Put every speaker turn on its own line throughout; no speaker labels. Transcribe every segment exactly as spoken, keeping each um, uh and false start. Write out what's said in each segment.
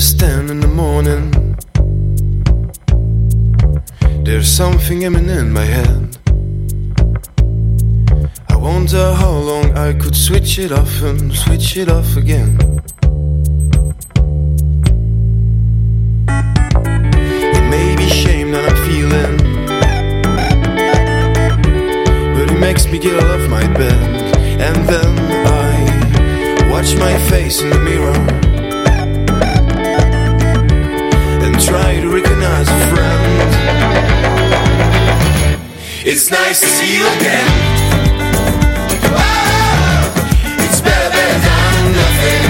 understand in the morning. There's something humming in my head. I wonder how long I could switch it off and switch it off again. It may be shame that I'm feeling, but it makes me get off my bed. And then I watch my face in the mirror and try to recognize a friend. It's nice to see you again. Whoa! It's better, better than nothing.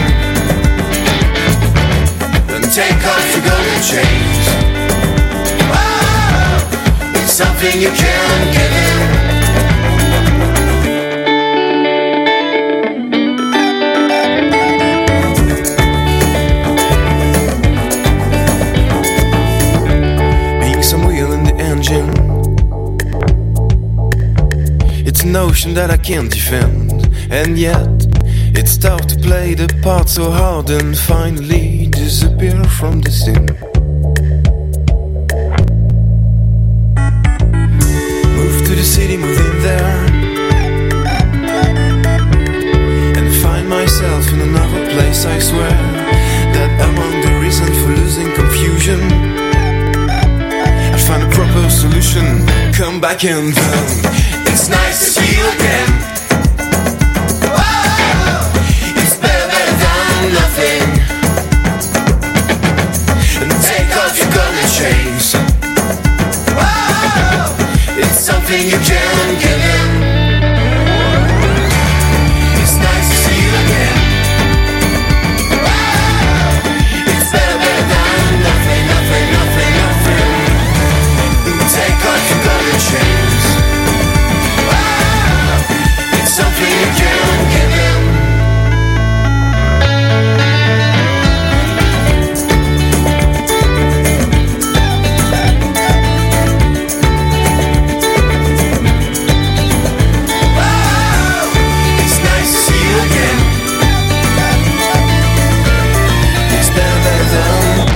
Then take off your golden chains. Whoa! It's something you can't give in. It's a notion that I can't defend, and yet it's tough to play the part so hard and finally disappear from the scene. Move to the city, move in there, and find myself in another place. I swear that among the reason for losing confusion, I'll find a proper solution. Come back and then it's nice to see you again. Whoa! It's better, better than nothing. And take off your golden chains. Whoa! It's something you can't give in. It's nice to see you again. Whoa! It's better, better than nothing, nothing, nothing, nothing. And take off your golden chains. Something you can't give in. Wow, it's nice to see you again. It's better, better than.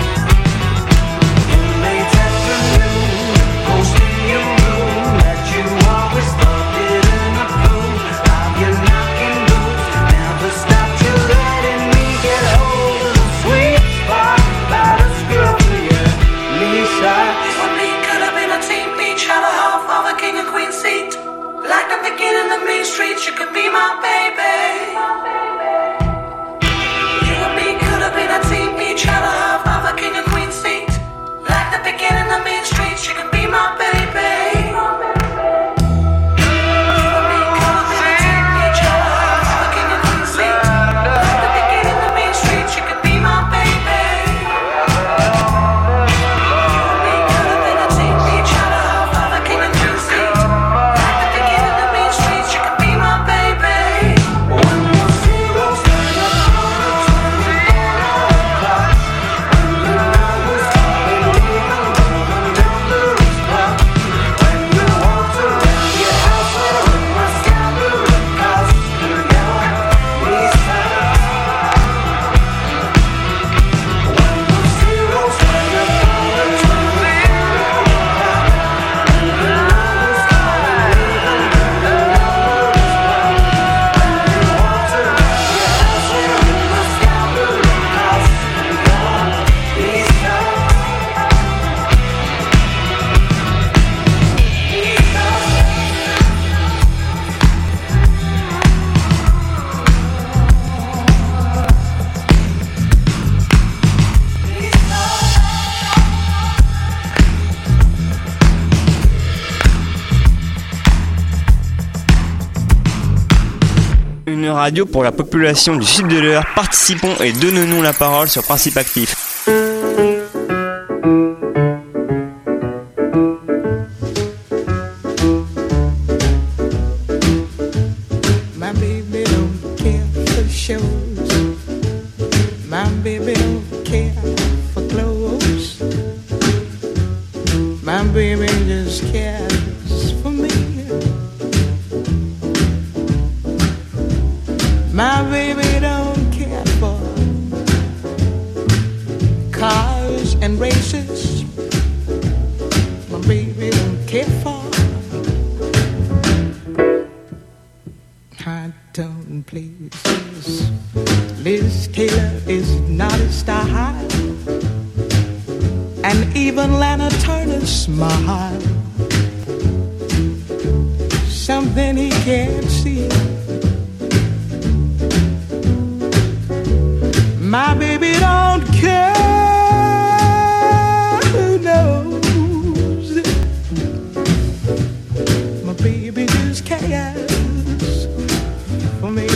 You
Une radio pour la population du sud de l'Eure. Participons et donnons-nous la parole sur Principe Actif.
My baby don't care for shows. My baby don't care for clothes. My baby just cares for me. My baby don't care for cars and races. My baby don't care for high tone places. Liz Taylor is not a style, and even Lana Turner's smile, something he can't see. My baby don't care, who knows? My baby just cares for me.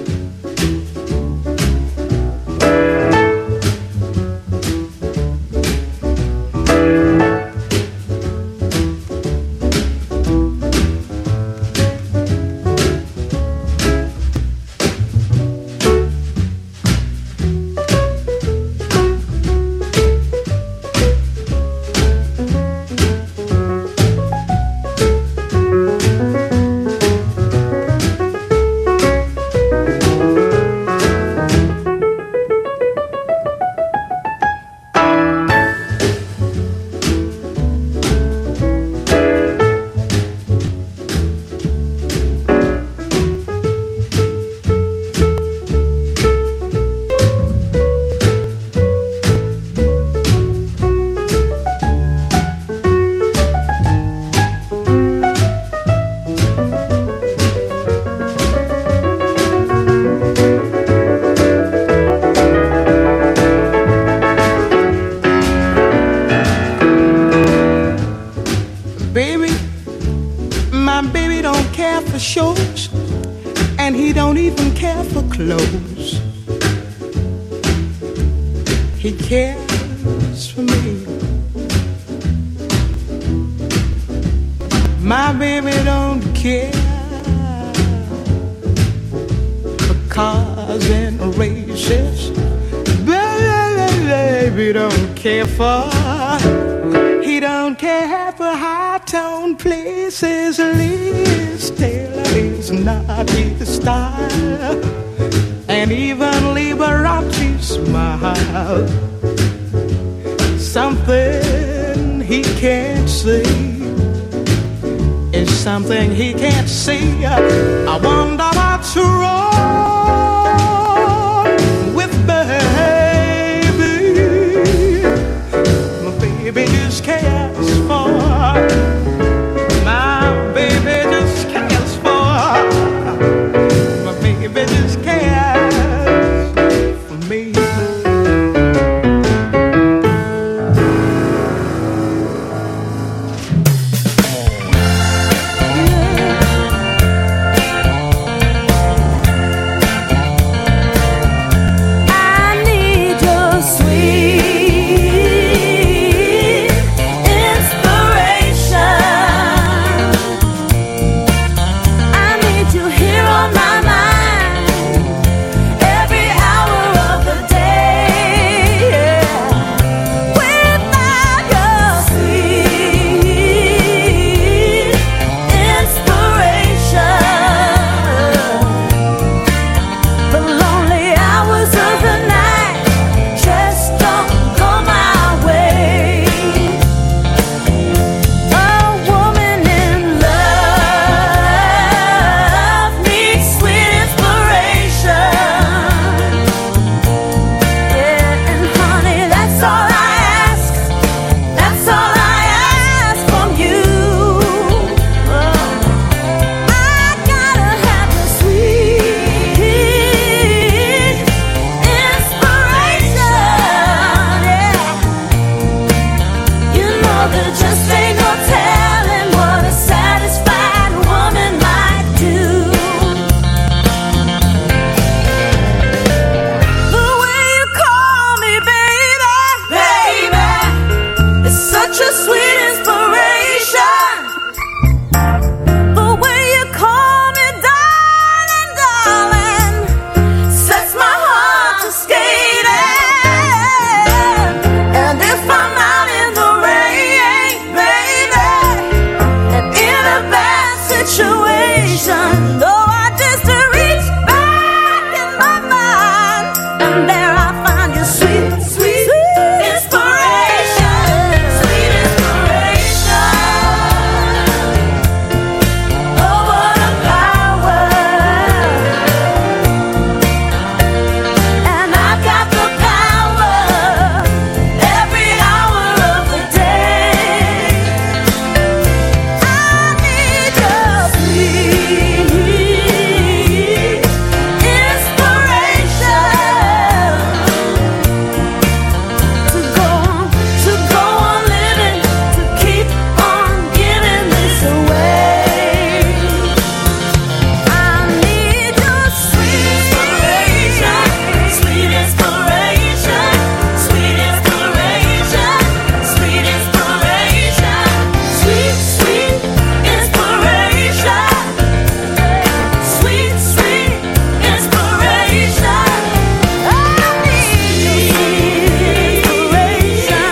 Shows, and he don't even care for clothes. He cares for me. My baby don't care for cars and races. Baby don't care for, he don't care for high-tone places. Liz Taylor is not his style, and even Liberace smile, something he can't see is something he can't see. I wonder what's wrong with baby. My baby just cares for, my baby just cares for, my baby just cares for me.
Inspiration. situation. Though I just reach back in my mind, and there I find your sweet, sweet, sweet inspiration. Sweet inspiration. Oh, what a power. And I've got the power every hour of the day. I need your sweet inspiration to go on, to go on living, to keep on giving this away. I need your sweet inspiration, sweet inspiration, sweet inspiration, sweet inspiration, sweet, sweet inspiration, sweet, sweet inspiration. I need inspiration,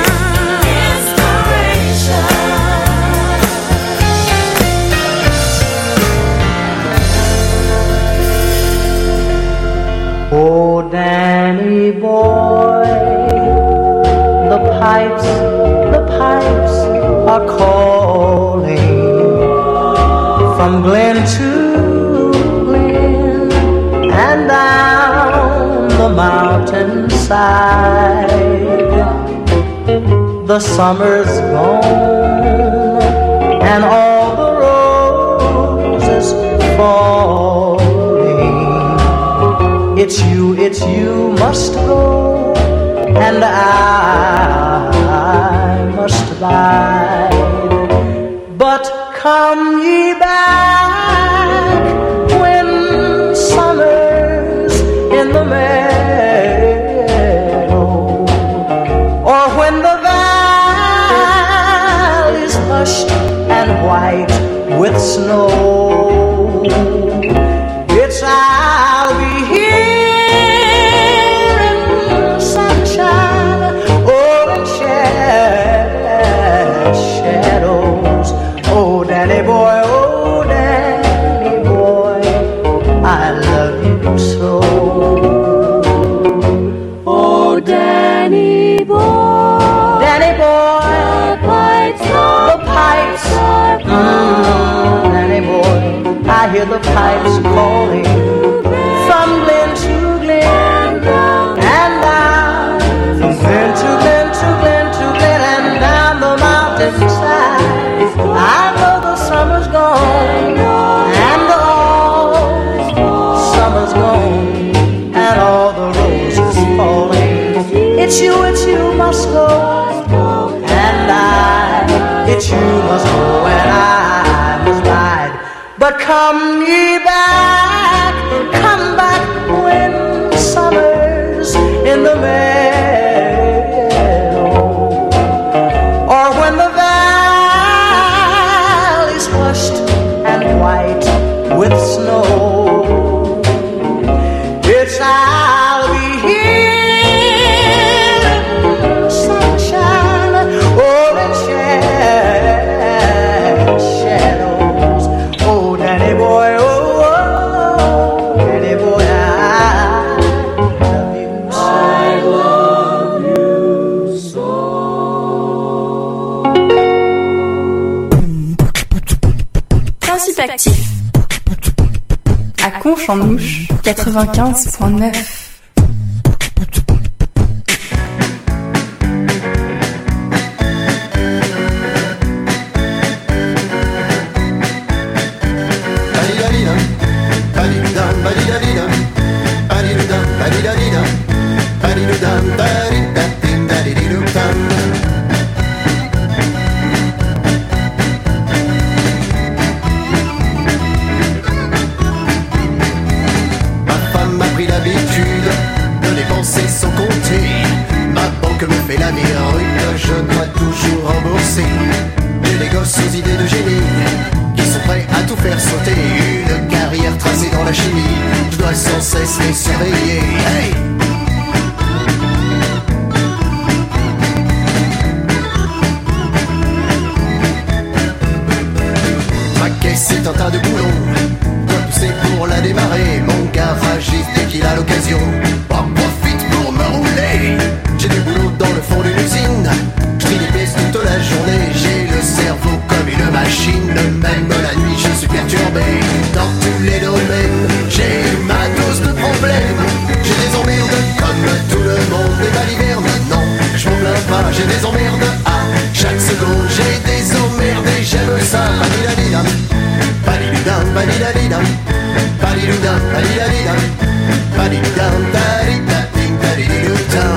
inspiration.
Oh, Danny boy, the pipes, the pipes are calling from glen to glen and down the mountainside. The summer's gone and all the roses falling. It's you, it's you must go, and I must abide. But come ye back when summer's in the meadow, or when the valley's hushed and white with snow. It's I'll be here in sunshine, oh, in sha- shadows. Oh, Danny boy, oh, Danny boy, I love you so.
Oh, Danny boy,
Danny boy,
the pipes
the
are
pipes, mm, Danny boy, I hear the pipes calling from glen to glen and down, from glen to glen to glen to glen and down the mountainside. I know the summer's gone and all summer's gone and all the roses falling. It's you, it's you must go, and I, it's you must go, and I must ride. But come ye back, come back when summer's in the meadow, or when the valley's hushed and white with snow. It's I'll be here in sunshine, or in sha- shadows. Oh, Danny boy, oh, oh, Danny boy, I love you so. I love you so.
Principe actif. À Conche-en-Ouche, quatre-vingt-quinze virgule neuf.
Ma femme m'a pris l'habitude de dépenser sans compter. Ma banque me fait la virute, je dois toujours rembourser. J'ai des gosses aux idées de génie qui sont prêts à tout faire sauter. Une carrière tracée dans la chimie, je dois sans cesse les surveiller. Hey! Ma caisse est un tas de boulons démarrer. Mon garagiste, dès qu'il a l'occasion, en profite pour me rouler. J'ai du boulot dans le fond d'une usine, je trie les pièces toute la journée. J'ai le cerveau comme une machine, même la nuit je suis perturbé. Dans tous les domaines, j'ai ma dose de problèmes. J'ai des emmerdes comme tout le monde. Et baliverne, non, je m'en plains pas. J'ai des emmerdes à chaque seconde. J'ai des emmerdes et j'aime ça. Badidadidam, badididam, badidadidam, badididam, badidadidam, badididam, badidadidam, badididam.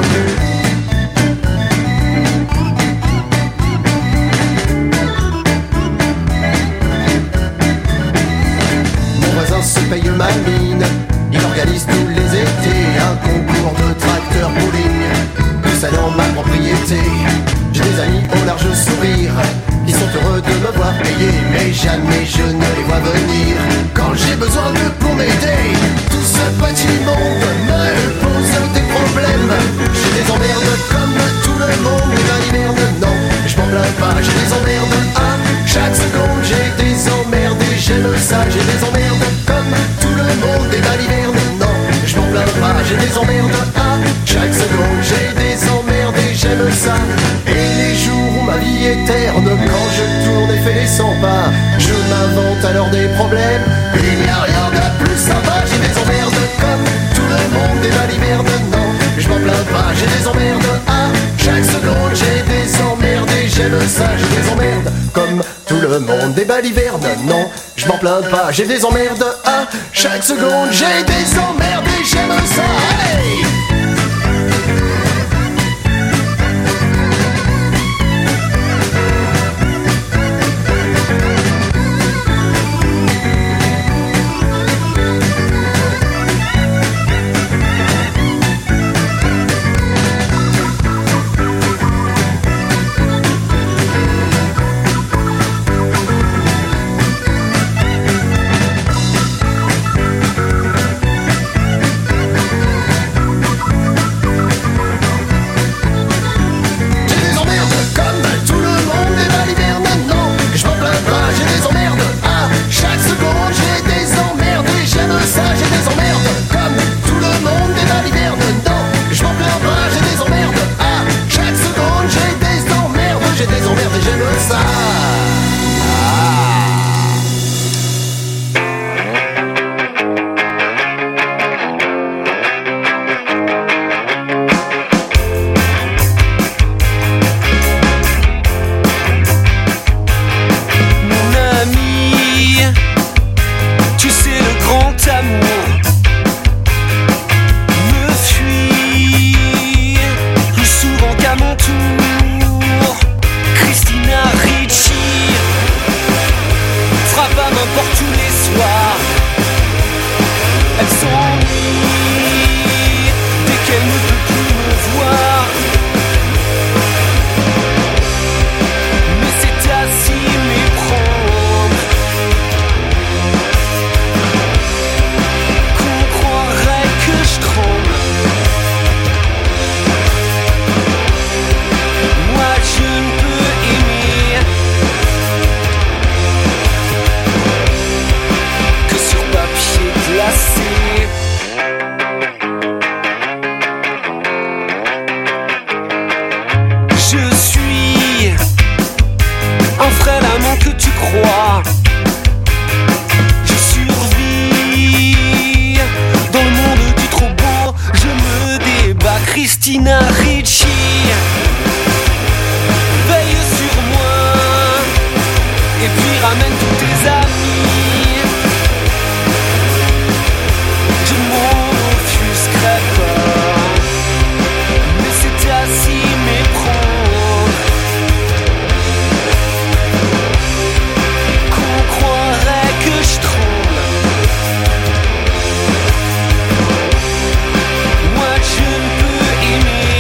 Se paye ma mine, il organise tous les étés un concours de tracteurs bowling, tout ça dans ma propriété. J'ai des amis au large sourire, ils sont heureux de me voir payer, mais jamais je ne les vois venir quand j'ai besoin d'eux pour m'aider. Tout ce petit monde me pose des problèmes. J'ai des emmerdes comme tout le monde, mais dans l'hiverne, non, je m'en plains pas. J'ai des emmerdes à chaque seconde, j'ai des emmerdes et j'aime ça. J'ai des emmerdes comme tout le monde, et dans l'hiverne, non, je m'en plains pas. J'ai des emmerdes à chaque seconde, j'ai des emmerdes et j'aime ça. Et les jours où ma vie est terne, quand je tourne et fais les cent pas, je m'invente alors des problèmes. Il n'y a rien de plus sympa. J'ai des emmerdes comme tout le monde, et dans l'hiverne, non, je m'en plains pas. J'ai des emmerdes à chaque seconde, j'ai des emmerdes et j'aime ça. J'ai des emmerdes comme tout le monde, et bah l'hiverne, non, je m'en plains pas. J'ai des emmerdes à chaque seconde, j'ai des emmerdes et j'aime ça. Hey!
Christina Ricci veille sur moi et puis ramène tous tes amis. Je m'offusquerai pas, mais c'était à s'y méprendre qu'on croirait que je tremble. Moi je ne peux aimer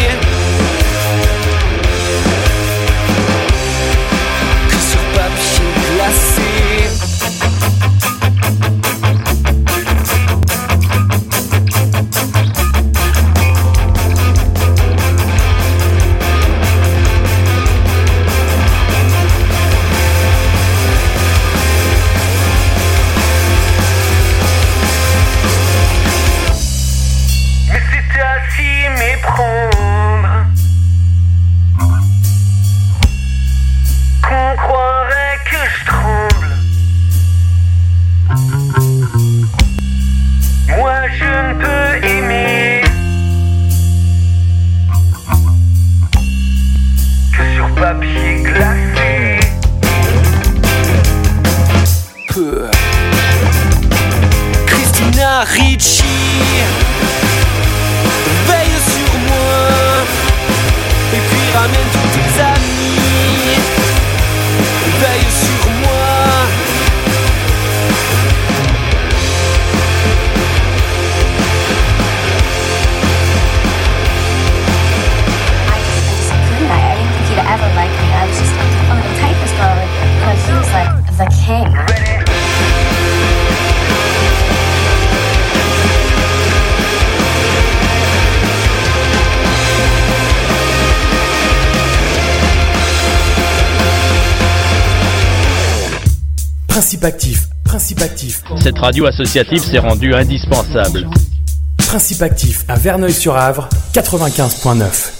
Christina Ricci, veille sur moi, et puis ramène tous tes amis, veille sur moi.
I didn't think he'd ever like me. I was just like, oh, the typist girl, because he was like the king.
Principe actif, principe actif.
Cette radio associative s'est rendue indispensable.
Principe actif à Verneuil-sur-Avre, quatre-vingt-quinze virgule neuf.